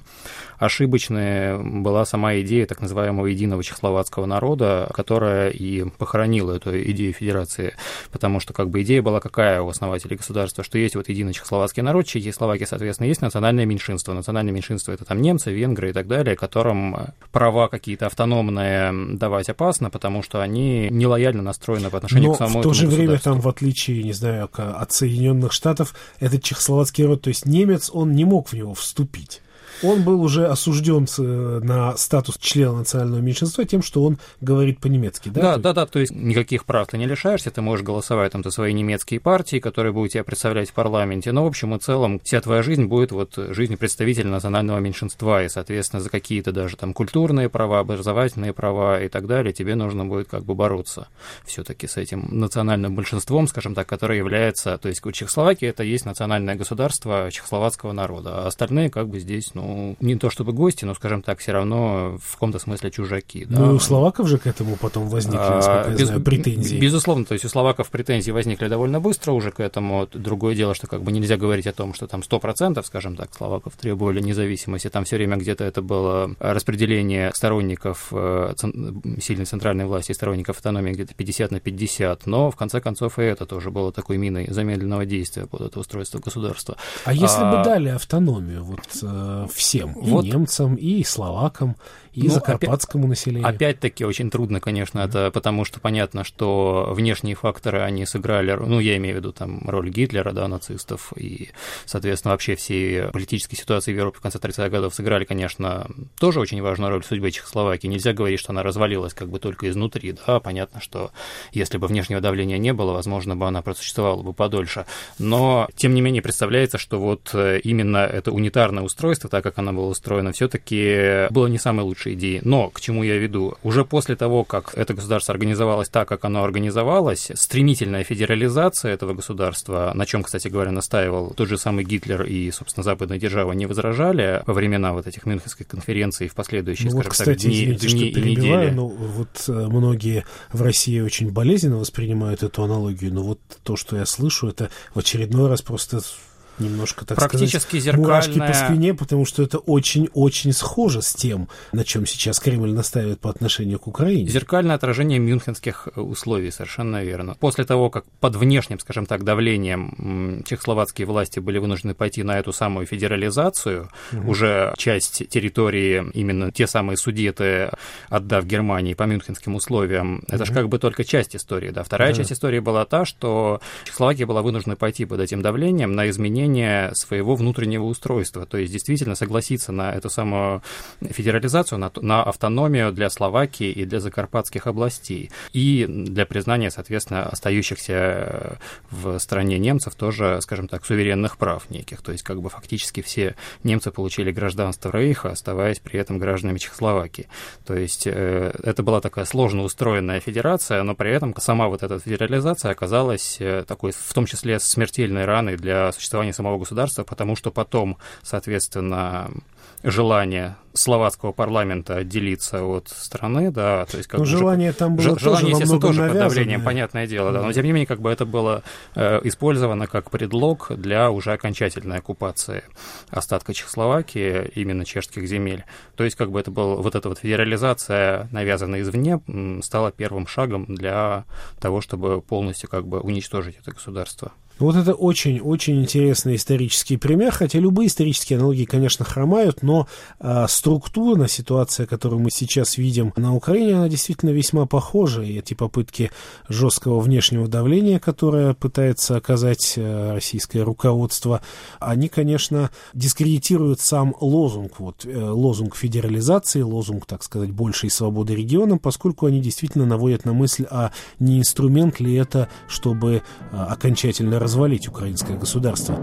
ошибочной была сама идея так называемого единого чехословацкого народа, которая и похоронила эту идею федерации, потому что как бы идея была какая у основателей государства, что есть вот единый чехословацкий народ, чехи и словаки, соответственно, есть национальное меньшинство. Национальное меньшинство — это там немцы, венгры и так далее, которым права какие-то автономные давать опасно, потому что они нелояльно настроены по отношению к самому этому государству. Но в то же время там, в отличие, не знаю, от Соединенных Штатов, этот чехословацкий народ, то есть немец, он не мог в него вступить. Он был уже осужден на статус члена национального меньшинства тем, что он говорит по-немецки, да? Да, то есть никаких прав ты не лишаешься, ты можешь голосовать там за свои немецкие партии, которые будут тебя представлять в парламенте, но в общем и целом вся твоя жизнь будет вот жизнью представителя национального меньшинства, и, соответственно, за какие-то даже там культурные права, образовательные права и так далее тебе нужно будет как бы бороться все-таки с этим национальным большинством, скажем так, которое является, то есть Чехословакия — это есть национальное государство чехословацкого народа, а остальные как бы здесь, не то чтобы гости, но, скажем так, все равно в каком-то смысле чужаки. Да? Ну, и у словаков же к этому потом возникли, насколько я знаю, претензии. Безусловно, то есть у словаков претензии возникли довольно быстро уже к этому. Другое дело, что как бы нельзя говорить о том, что там 100%, скажем так, словаков требовали независимости. Там все время где-то это было распределение сторонников сильной центральной власти и сторонников автономии где-то 50/50, но в конце концов и это тоже было такой миной замедленного действия под это устройство государства. А если бы дали автономию всем, и немцам, и словакам, и закарпатскому населению? Опять-таки, очень трудно, конечно, это потому что понятно, что внешние факторы, они сыграли, я имею в виду там роль Гитлера, да, нацистов, и, соответственно, вообще все политические ситуации в Европе в конце 30-х годов сыграли, конечно, тоже очень важную роль в судьбе Чехословакии. Нельзя говорить, что она развалилась как бы только изнутри, да, понятно, что если бы внешнего давления не было, возможно, бы она просуществовала бы подольше, но, тем не менее, представляется, что вот именно это унитарное устройство, так как оно было устроено, все-таки было не самой лучшей идеей. Но к чему я веду? Уже после того, как это государство организовалось так, как оно организовалось, стремительная федерализация этого государства, на чем, кстати говоря, настаивал тот же самый Гитлер и, собственно, западные державы не возражали во времена вот этих Мюнхенских конференций в последующие, скажем так, дни и недели. Но вот многие в России очень болезненно воспринимают эту аналогию, но вот то, что я слышу, это в очередной раз просто Немножко, так практически сказать, мурашки зеркальная... по спине, потому что это очень-очень схоже с тем, на чем сейчас Кремль настаивает по отношению к Украине. Зеркальное отражение мюнхенских условий, совершенно верно. После того, как под внешним, скажем так, давлением чехословацкие власти были вынуждены пойти на эту самую федерализацию, уже часть территории, именно те самые Судеты, отдав Германии по мюнхенским условиям, это же как бы только часть истории, да. Вторая часть истории была та, что Чехословакия была вынуждена пойти под этим давлением на изменение своего внутреннего устройства, то есть действительно согласиться на эту самую федерализацию, на автономию для Словакии и для закарпатских областей, и для признания, соответственно, остающихся в стране немцев тоже, скажем так, суверенных прав неких, то есть как бы фактически все немцы получили гражданство Рейха, оставаясь при этом гражданами Чехословакии. То есть это была такая сложно устроенная федерация, но при этом сама вот эта федерализация оказалась такой, в том числе, смертельной раной для существования самого государства, потому что потом, соответственно, желание словацкого парламента отделиться от страны, да, то есть как бы желание там было желание, естественно, тоже под навязанное. давлением, понятное дело, да, но тем не менее как бы это было использовано как предлог для уже окончательной оккупации остатка Чехословакии, именно чешских земель. То есть как бы это была вот эта вот федерализация, навязанная извне, стала первым шагом для того, чтобы полностью как бы уничтожить это государство. Вот это очень-очень интересный исторический пример, хотя любые исторические аналогии, конечно, хромают, но структурно ситуация, которую мы сейчас видим на Украине, она действительно весьма похожа, и эти попытки жесткого внешнего давления, которое пытается оказать российское руководство, они, конечно, дискредитируют сам лозунг, лозунг федерализации, лозунг, так сказать, большей свободы регионам, поскольку они действительно наводят на мысль, а не инструмент ли это, чтобы окончательно развалить украинское государство.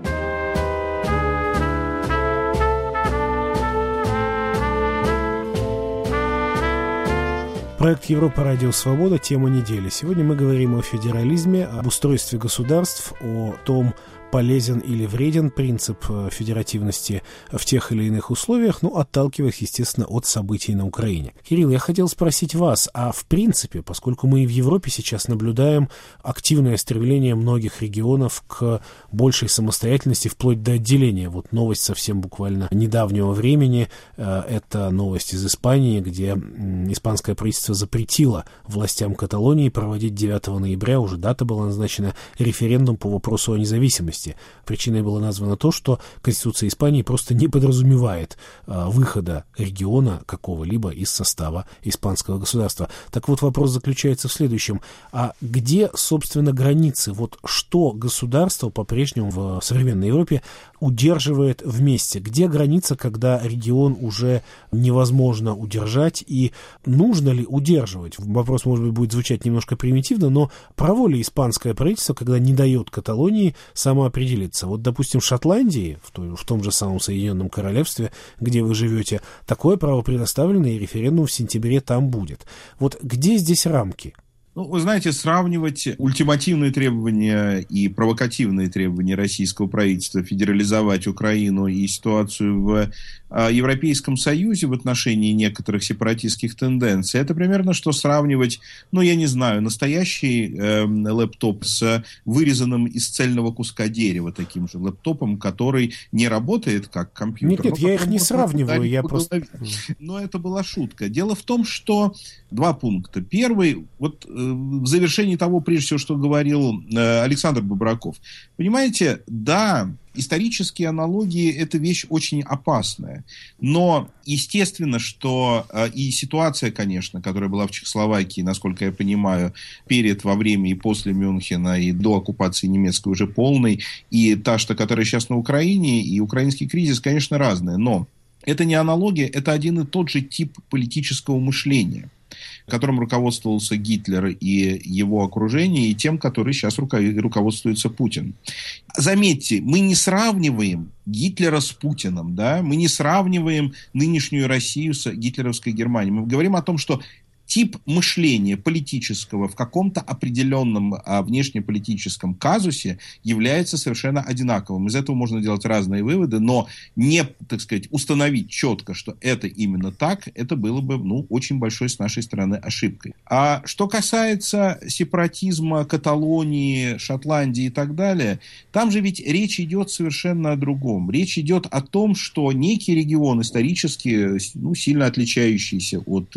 Проект Европа Радио Свобода. Тема недели. Сегодня мы говорим о федерализме, об устройстве государств, о том, полезен или вреден принцип федеративности в тех или иных условиях, отталкиваясь, естественно, от событий на Украине. Кирилл, я хотел спросить вас, а в принципе, поскольку мы и в Европе сейчас наблюдаем активное стремление многих регионов к большей самостоятельности, вплоть до отделения. Вот новость совсем буквально недавнего времени, это новость из Испании, где испанское правительство запретило властям Каталонии проводить 9 ноября, уже дата была назначена, референдум по вопросу о независимости. Причиной было названо то, что Конституция Испании просто не подразумевает выхода региона какого-либо из состава испанского государства. Так вот, вопрос заключается в следующем. А где, собственно, границы? Вот что государство по-прежнему в современной Европе удерживает вместе? Где граница, когда регион уже невозможно удержать, и нужно ли удерживать? Вопрос, может быть, будет звучать немножко примитивно, но право ли испанское правительство, когда не дает Каталонии самоопределиться? Вот, допустим, в Шотландии, в том же самом Соединенном Королевстве, где вы живете, такое право предоставлено, и референдум в сентябре там будет. Вот где здесь рамки? Вы знаете, сравнивать ультимативные требования и провокативные требования российского правительства федерализовать Украину и ситуацию в Европейском Союзе в отношении некоторых сепаратистских тенденций, это примерно что сравнивать, я не знаю, настоящий лэптоп с вырезанным из цельного куска дерева, таким же лэптопом, который не работает как компьютер. Нет, я их не сравниваю, я просто... Но это была шутка. Дело в том, что два пункта. Первый, в завершении того, прежде всего, что говорил Александр Бобраков. Понимаете, да, исторические аналогии – это вещь очень опасная. Но естественно, что и ситуация, конечно, которая была в Чехословакии, насколько я понимаю, перед, во время и после Мюнхена, и до оккупации немецкой уже полной, и та, которая сейчас на Украине, и украинский кризис, конечно, разные. Но это не аналогия, это один и тот же тип политического мышления, которым руководствовался Гитлер и его окружение, и тем, который сейчас руководствуется Путин. Заметьте, мы не сравниваем Гитлера с Путиным, да? Мы не сравниваем нынешнюю Россию с гитлеровской Германией. Мы говорим о том, что тип мышления политического в каком-то определенном внешнеполитическом казусе является совершенно одинаковым. Из этого можно делать разные выводы, но не, так сказать, установить четко, что это именно так, это было бы, очень большой с нашей стороны ошибкой. А что касается сепаратизма Каталонии, Шотландии и так далее, там же ведь речь идет совершенно о другом. Речь идет о том, что некий регион исторически, сильно отличающийся от,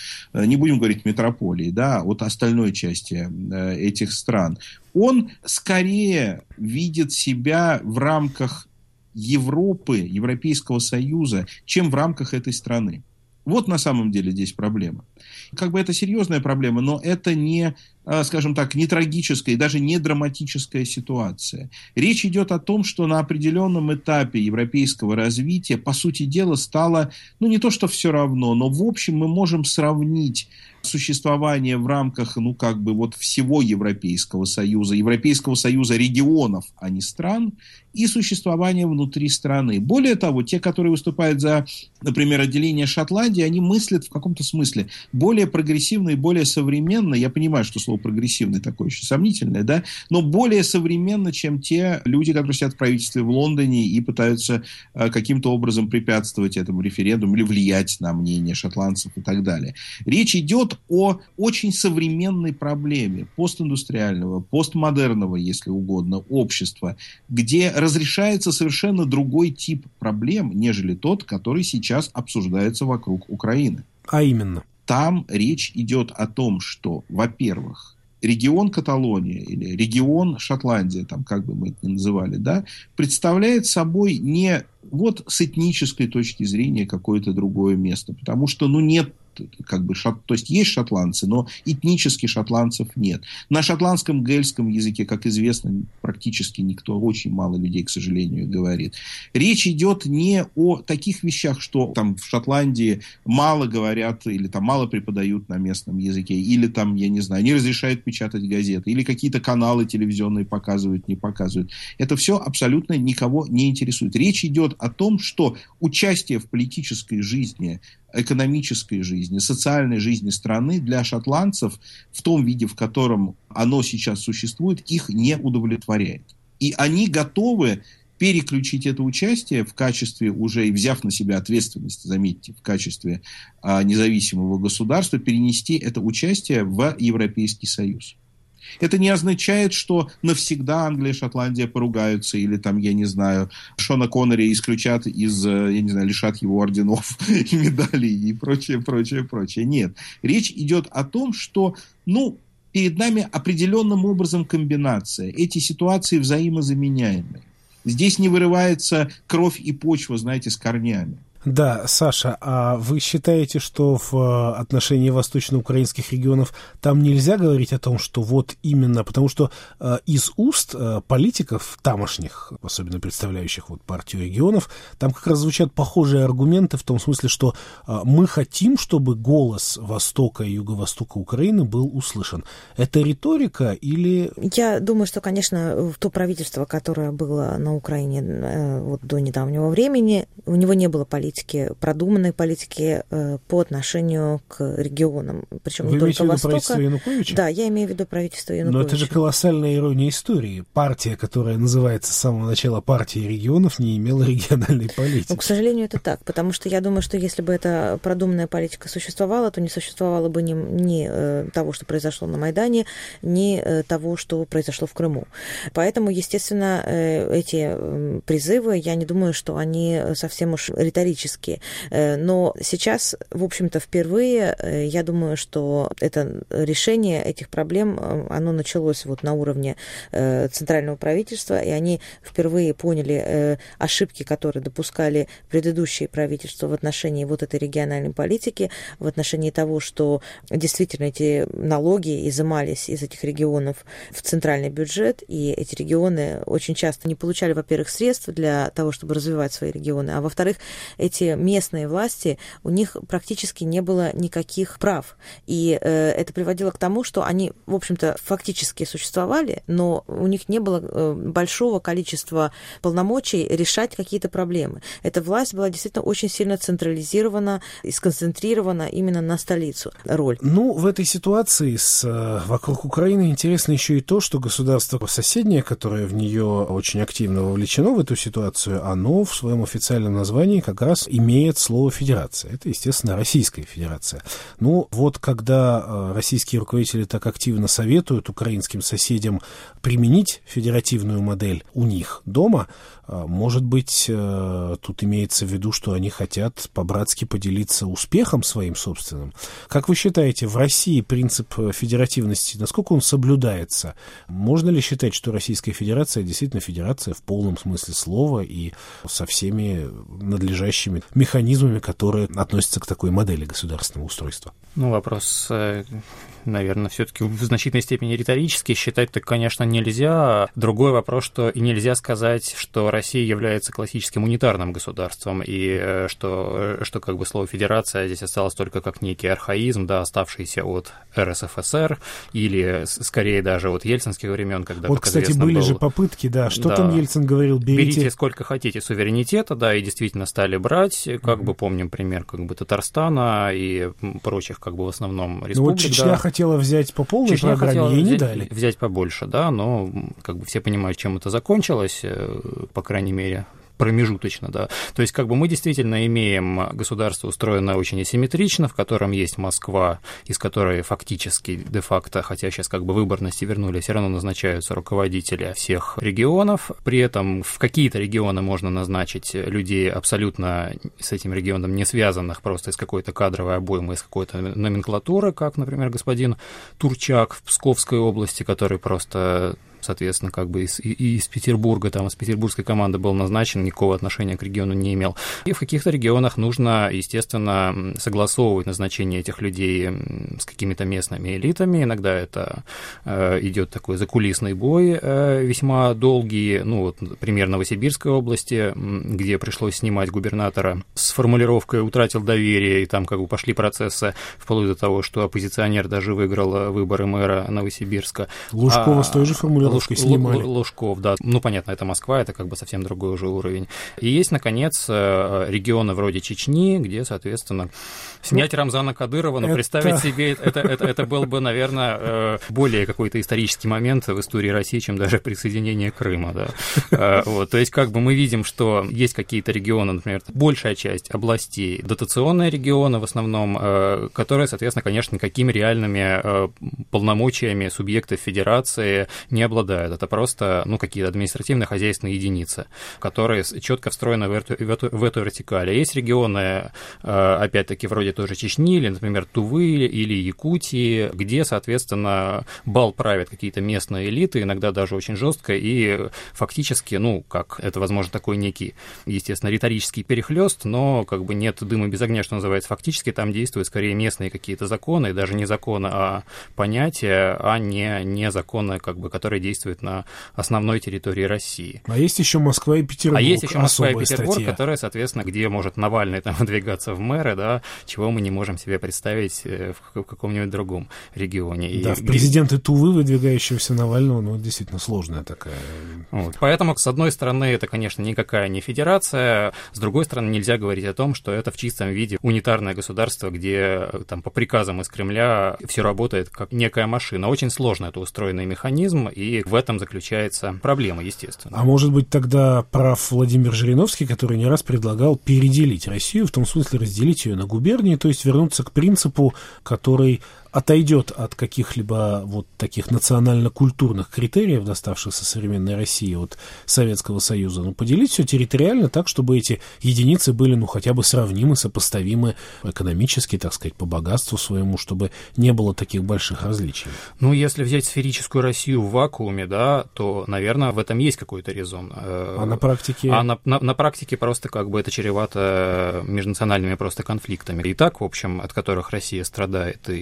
не будем говорить метрополии, да, от остальной части этих стран, он скорее видит себя в рамках Европы, Европейского Союза, чем в рамках этой страны. Вот на самом деле здесь проблема. Это серьезная проблема, но это не, скажем так, не трагическая и даже не драматическая ситуация. Речь идет о том, что на определенном этапе европейского развития, по сути дела, стало, не то что все равно, но в общем мы можем сравнить существование в рамках, всего Европейского Союза регионов, а не стран, и существование внутри страны. Более того, те, которые выступают за, например, отделение Шотландии, они мыслят в каком-то смысле более прогрессивно и более современно. Я понимаю, что слово прогрессивный такое очень сомнительное, да, но более современно, чем те люди, которые сидят в правительстве в Лондоне и пытаются каким-то образом препятствовать этому референдуму или влиять на мнение шотландцев и так далее. Речь идет о очень современной проблеме постиндустриального, постмодерного, если угодно, общества, где разрешается совершенно другой тип проблем, нежели тот, который сейчас обсуждается вокруг Украины. А именно? Там речь идет о том, что, во-первых, регион Каталония или регион Шотландия, как бы мы это ни называли, да, представляет собой не с этнической точки зрения какое-то другое место, потому что, нет, то есть есть шотландцы, но этнически шотландцев нет. На шотландском гельском языке, как известно, практически никто, очень мало людей, к сожалению, говорит. Речь идет не о таких вещах, что там в Шотландии мало говорят или там мало преподают на местном языке, или там, я не знаю, не разрешают печатать газеты, или какие-то каналы телевизионные показывают, не показывают. Это все абсолютно никого не интересует. Речь идет о том, что участие в политической жизни, экономической жизни, социальной жизни страны для шотландцев в том виде, в котором оно сейчас существует, их не удовлетворяет. И они готовы переключить это участие в качестве, уже и взяв на себя ответственность, заметьте, в качестве независимого государства, перенести это участие в Европейский Союз. Это не означает, что навсегда Англия и Шотландия поругаются, или там, я не знаю, Шона Коннери исключат лишат его орденов и медалей и прочее. Нет. Речь идет о том, что, перед нами определенным образом комбинация. Эти ситуации взаимозаменяемые. Здесь не вырывается кровь и почва, с корнями. Да, Саша, а вы считаете, что в отношении восточноукраинских регионов там нельзя говорить о том, что вот именно, потому что из уст политиков тамошних, особенно представляющих партию регионов, там как раз звучат похожие аргументы в том смысле, что мы хотим, чтобы голос Востока и Юго-Востока Украины был услышан. Это риторика или... Я думаю, что, конечно, то правительство, которое было на Украине до недавнего времени, у него не было продуманной политики по отношению к регионам. Причем не только Востока. Вы имеете в виду правительство Януковича? Да, я имею в виду правительство Януковича. Но это же колоссальная ирония истории. Партия, которая называется с самого начала партией регионов, не имела региональной политики. К сожалению, это так. Потому что я думаю, что если бы эта продуманная политика существовала, то не существовало бы ни того, что произошло на Майдане, ни того, что произошло в Крыму. Поэтому, естественно, эти призывы, я не думаю, что они совсем уж риторические. Но сейчас, в общем-то, впервые, я думаю, что это решение этих проблем, оно началось на уровне центрального правительства, и они впервые поняли ошибки, которые допускали предыдущие правительства в отношении этой региональной политики, в отношении того, что действительно эти налоги изымались из этих регионов в центральный бюджет, и эти регионы очень часто не получали, во-первых, средств для того, чтобы развивать свои регионы, а во-вторых, эти эти местные власти, у них практически не было никаких прав. И это приводило к тому, что они, в общем-то, фактически существовали, но у них не было большого количества полномочий решать какие-то проблемы. Эта власть была действительно очень сильно централизирована и сконцентрирована именно на столицу роль. В этой ситуации вокруг Украины интересно еще и то, что государство соседнее, которое в нее очень активно вовлечено в эту ситуацию, оно в своем официальном названии как раз имеет слово «федерация». Это, естественно, Российская Федерация. Когда российские руководители так активно советуют украинским соседям применить федеративную модель у них дома, может быть, тут имеется в виду, что они хотят по-братски поделиться успехом своим собственным. Как вы считаете, в России принцип федеративности, насколько он соблюдается? Можно ли считать, что Российская Федерация действительно федерация в полном смысле слова и со всеми надлежащими механизмами, которые относятся к такой модели государственного устройства? Вопрос, наверное, все-таки в значительной степени риторический. Считать-то, конечно, нельзя. Другой вопрос, что и нельзя сказать, что Россия является классическим унитарным государством, и что как бы слово «федерация» здесь осталось только как некий архаизм, оставшийся от РСФСР, или скорее даже от ельцинских времен, когда, кстати, были же попытки, что там Ельцин говорил, берите сколько хотите суверенитета, и действительно стали брать, как бы помним пример Татарстана и прочих, как бы в основном республик. Чечня хотела взять по полной программе, ей не дали. Взять побольше, но как бы все понимают, чем это закончилось, по крайней мере, промежуточно, То есть, мы действительно имеем государство, устроенное очень асимметрично, в котором есть Москва, из которой фактически, де-факто, хотя сейчас выборности вернули, все равно назначаются руководители всех регионов. При этом в какие-то регионы можно назначить людей абсолютно с этим регионом не связанных, просто из какой-то кадровой обоймы, из какой-то номенклатуры, как, например, господин Турчак в Псковской области, который просто... соответственно, из Петербурга, из петербургской команды был назначен, никакого отношения к региону не имел. И в каких-то регионах нужно, естественно, согласовывать назначение этих людей с какими-то местными элитами. Иногда это идет такой закулисный бой, весьма долгий. Например, Новосибирской области, где пришлось снимать губернатора с формулировкой «утратил доверие», и там пошли процессы вплоть до того, что оппозиционер даже выиграл выборы мэра Новосибирска. Лужкова с той же формулировкой снимали. Лужков, понятно, это Москва, это совсем другой уже уровень. И есть, наконец, регионы вроде Чечни, где, соответственно, снять Рамзана Кадырова, представить себе, это был бы, наверное, более какой-то исторический момент в истории России, чем даже присоединение Крыма, То есть, мы видим, что есть какие-то регионы, например, большая часть областей, дотационные регионы в основном, которые, соответственно, конечно, никакими реальными полномочиями субъектов федерации не обладают. Это просто, какие-то административно-хозяйственные единицы, которые четко встроены в эту вертикаль. Есть регионы, опять-таки, вроде тоже Чечни, или, например, Тувы или Якутии, где, соответственно, бал правят какие-то местные элиты, иногда даже очень жестко, и фактически, как это, возможно, такой некий, естественно, риторический перехлёст, но нет дыма без огня, что называется, фактически там действуют скорее местные какие-то законы, и даже не законы, а понятия, а не законы, которые действует на основной территории России. А есть еще Москва и Петербург. А есть еще Москва и Петербург, которые, соответственно, где может Навальный выдвигаться в мэры, чего мы не можем себе представить в каком-нибудь другом регионе. В президенты Тувы выдвигающегося Навального, действительно сложная такая. Поэтому, с одной стороны, это, конечно, никакая не федерация, с другой стороны, нельзя говорить о том, что это в чистом виде унитарное государство, где по приказам из Кремля все работает как некая машина. Очень сложно это устроенный механизм, и в этом заключается проблема, естественно. А может быть, тогда прав Владимир Жириновский, который не раз предлагал переделить Россию, в том смысле разделить ее на губернии, то есть вернуться к принципу, который отойдет от каких-либо таких национально-культурных критериев, доставшихся современной России от Советского Союза, поделить все территориально так, чтобы эти единицы были, хотя бы сравнимы, сопоставимы экономически, так сказать, по богатству своему, чтобы не было таких больших различий. Если взять сферическую Россию в вакууме, то, наверное, в этом есть какой-то резон. А на практике? На практике просто это чревато межнациональными просто конфликтами. И так, в общем, от которых Россия страдает, и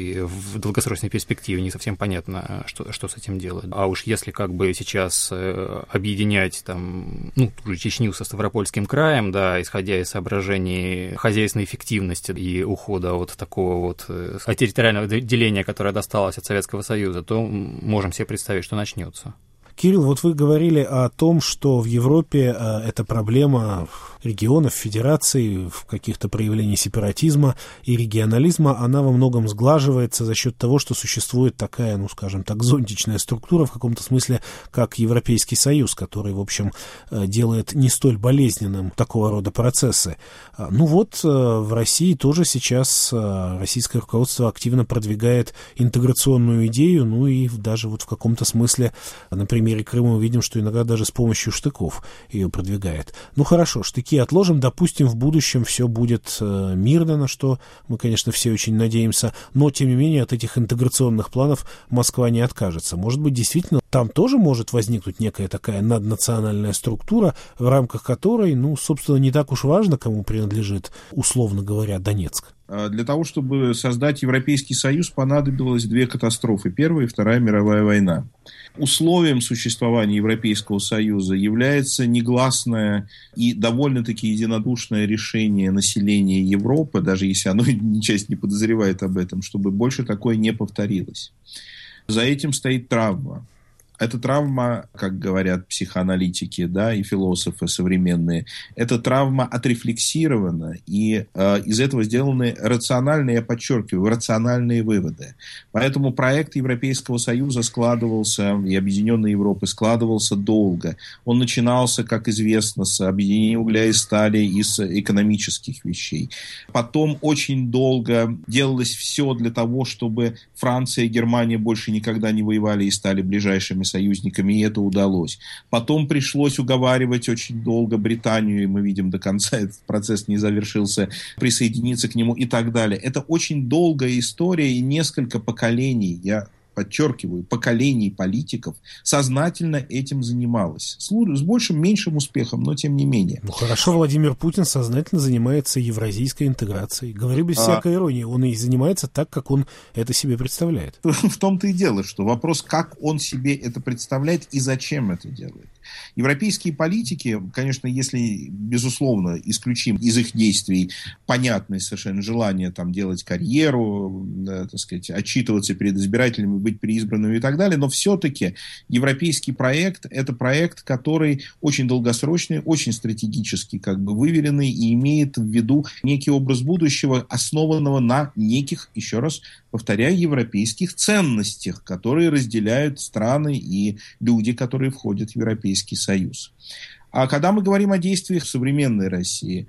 в долгосрочной перспективе не совсем понятно, что с этим делать. А уж если как бы сейчас объединять там, ту же Чечню со Ставропольским краем, да, исходя из соображений хозяйственной эффективности и ухода от такого вот от территориального деления, которое досталось от Советского Союза, то можем себе представить, что начнется. Кирилл, вот вы говорили о том, что в Европе эта проблема регионов, федераций, в каких-то проявлениях сепаратизма и регионализма, она во многом сглаживается за счет того, что существует такая, скажем так, зонтичная структура в каком-то смысле, как Европейский Союз, который, в общем, делает не столь болезненным такого рода процессы. В России тоже сейчас российское руководство активно продвигает интеграционную идею, и даже вот в каком-то смысле, на примере Крыма мы видим, что иногда даже с помощью штыков ее продвигает. Хорошо, штыки отложим, допустим, в будущем все будет мирно, на что мы, конечно, все очень надеемся, но, тем не менее, от этих интеграционных планов Москва не откажется. Может быть, действительно, там тоже может возникнуть некая такая наднациональная структура, в рамках которой, собственно, не так уж важно, кому принадлежит, условно говоря, Донецк. Для того, чтобы создать Европейский Союз, понадобилось две катастрофы. Первая и Вторая мировая война. Условием существования Европейского Союза является негласное и довольно-таки единодушное решение населения Европы, даже если оно часть не подозревает об этом, чтобы больше такое не повторилось. За этим стоит травма. Эта травма, как говорят психоаналитики, и философы современные, эта травма отрефлексирована, и из этого сделаны рациональные, я подчеркиваю, рациональные выводы. Поэтому проект Европейского Союза складывался, и Объединенной Европы складывался долго. Он начинался, как известно, с объединения угля и стали, из экономических вещей. Потом очень долго делалось все для того, чтобы Франция и Германия больше никогда не воевали и стали ближайшими союзниками, и это удалось. Потом пришлось уговаривать очень долго Британию, и мы видим, до конца этот процесс не завершился, присоединиться к нему и так далее. Это очень долгая история, и несколько поколений, я подчеркиваю, поколений политиков сознательно этим занималось. С большим-меньшим успехом, но тем не менее. Хорошо, Владимир Путин сознательно занимается евразийской интеграцией. Говорю без всякой иронии. Он и занимается так, как он это себе представляет. В том-то и дело, что вопрос, как он себе это представляет и зачем это делает. Европейские политики, конечно, если, безусловно, исключим из их действий понятное совершенно желание делать карьеру, отчитываться перед избирателями, быть переизбранными и так далее, но все-таки европейский проект – это проект, который очень долгосрочный, очень стратегически выверенный и имеет в виду некий образ будущего, основанного на неких, еще раз повторяю, европейских ценностях, которые разделяют страны и люди, которые входят в Европейский Союз. А когда мы говорим о действиях современной России,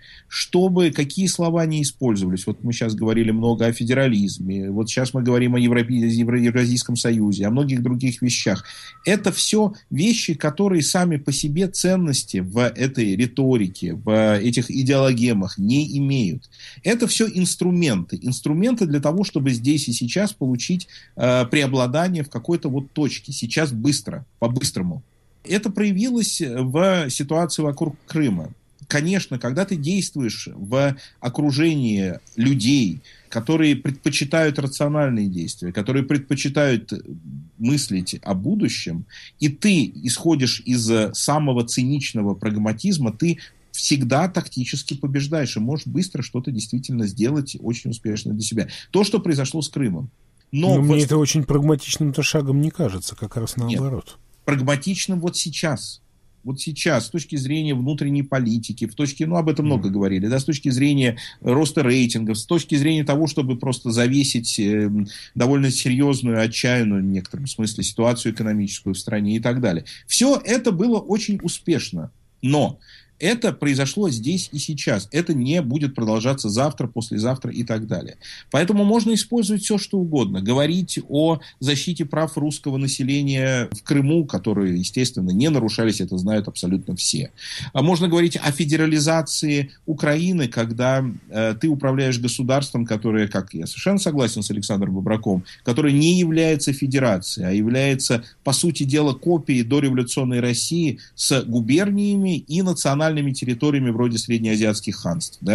какие слова не использовались? Вот мы сейчас говорили много о федерализме, вот сейчас мы говорим о Евразийском Союзе, о многих других вещах. Это все вещи, которые сами по себе ценности в этой риторике, в этих идеологемах не имеют. Это все инструменты. Инструменты для того, чтобы здесь и сейчас получить преобладание в какой-то точке. Сейчас быстро, по-быстрому. Это проявилось в ситуации вокруг Крыма. Конечно, когда ты действуешь в окружении людей, которые предпочитают рациональные действия, которые предпочитают мыслить о будущем, и ты исходишь из самого циничного прагматизма, ты всегда тактически побеждаешь и можешь быстро что-то действительно сделать очень успешно для себя. То, что произошло с Крымом. Но мне это очень прагматичным-то шагом не кажется, как раз наоборот. Нет. Прагматичным сейчас. С точки зрения внутренней политики, об этом много говорили, с точки зрения роста рейтингов, с точки зрения того, чтобы просто завесить довольно серьезную, отчаянную в некотором смысле ситуацию экономическую в стране и так далее. Все это было очень успешно, но это произошло здесь и сейчас. Это не будет продолжаться завтра, послезавтра и так далее. Поэтому можно использовать все, что угодно. Говорить о защите прав русского населения в Крыму, которые, естественно, не нарушались, это знают абсолютно все. Можно говорить о федерализации Украины, когда ты управляешь государством, которое, как я совершенно согласен с Александром Бобраковым, которое не является федерацией, а является, по сути дела, копией дореволюционной России с губерниями и национальными территориями вроде среднеазиатских ханств,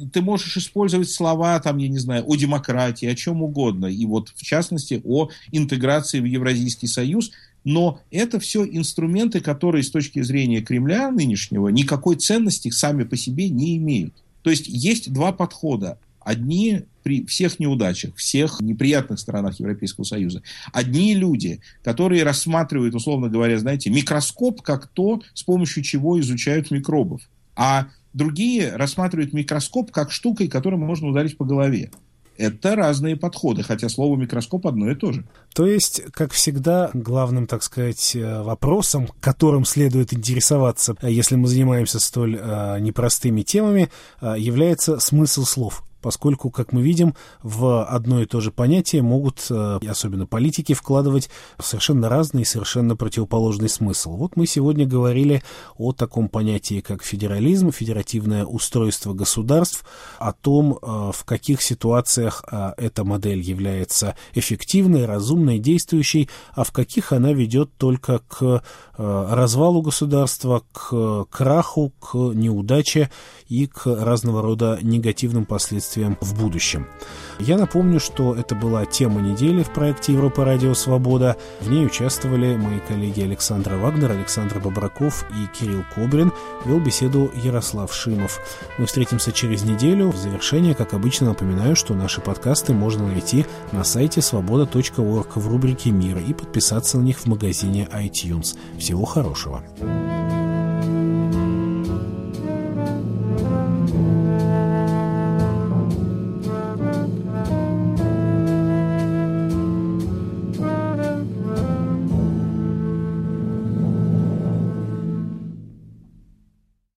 ты можешь использовать слова, там, я не знаю, о демократии, о чем угодно, и вот, в частности, о интеграции в Евразийский союз, но это все инструменты, которые с точки зрения Кремля нынешнего никакой ценности сами по себе не имеют. То есть есть два подхода. Одни при всех неудачах, всех неприятных сторонах Европейского Союза. Одни люди, которые рассматривают, условно говоря, знаете, микроскоп как то, с помощью чего изучают микробов. А другие рассматривают микроскоп как штукой, которой можно ударить по голове. Это разные подходы, хотя слово «микроскоп» одно и то же. То есть, как всегда, главным, так сказать, вопросом, которым следует интересоваться, если мы занимаемся столь непростыми темами, является смысл слов. Поскольку, как мы видим, в одно и то же понятие могут, особенно политики, вкладывать совершенно разный и совершенно противоположный смысл. Вот мы сегодня говорили о таком понятии, как федерализм, федеративное устройство государств, о том, в каких ситуациях эта модель является эффективной, разумной, действующей, а в каких она ведет только к развалу государства, к краху, к неудаче и к разного рода негативным последствиям в будущем. Я напомню, что это была тема недели в проекте Европа Радио Свобода. В ней участвовали мои коллеги Александра Вагнер, Александр Бобраков и Кирилл Кобрин. Вел беседу Ярослав Шимов. Мы встретимся через неделю. В завершение, как обычно, напоминаю, что наши подкасты можно найти на сайте svoboda.org в рубрике «Мир» и подписаться на них в магазине iTunes. Всего хорошего.